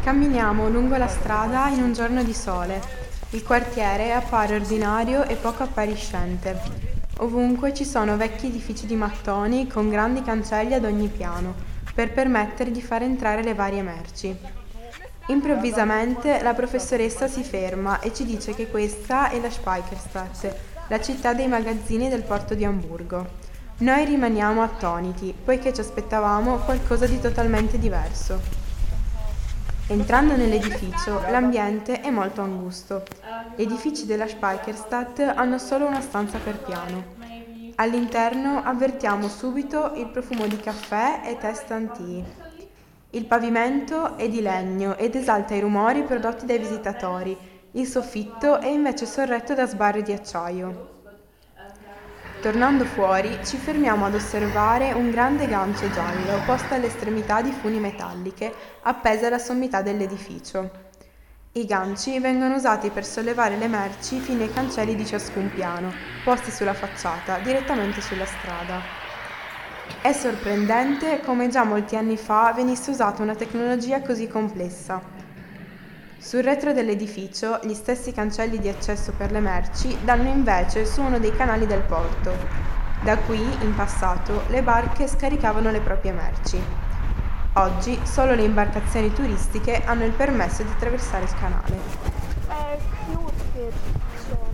Camminiamo lungo la strada in un giorno di sole. Il quartiere appare ordinario e poco appariscente. Ovunque ci sono vecchi edifici di mattoni con grandi cancelli ad ogni piano, per permettere di far entrare le varie merci. Improvvisamente la professoressa si ferma e ci dice che questa è la Speicherstadt, la città dei magazzini del porto di Amburgo. Noi rimaniamo attoniti, poiché ci aspettavamo qualcosa di totalmente diverso. Entrando nell'edificio, l'ambiente è molto angusto. Gli edifici della Speicherstadt hanno solo una stanza per piano. All'interno avvertiamo subito il profumo di caffè e tè stantii. Il pavimento è di legno ed esalta i rumori prodotti dai visitatori. Il soffitto è invece sorretto da sbarre di acciaio. Tornando fuori, ci fermiamo ad osservare un grande gancio giallo posto all'estremità di funi metalliche appese alla sommità dell'edificio. I ganci vengono usati per sollevare le merci fino ai cancelli di ciascun piano, posti sulla facciata, direttamente sulla strada. È sorprendente come già molti anni fa venisse usata una tecnologia così complessa. Sul retro dell'edificio, gli stessi cancelli di accesso per le merci danno invece su uno dei canali del porto. Da qui, in passato, le barche scaricavano le proprie merci. Oggi solo le imbarcazioni turistiche hanno il permesso di attraversare il canale. Cute kid. So.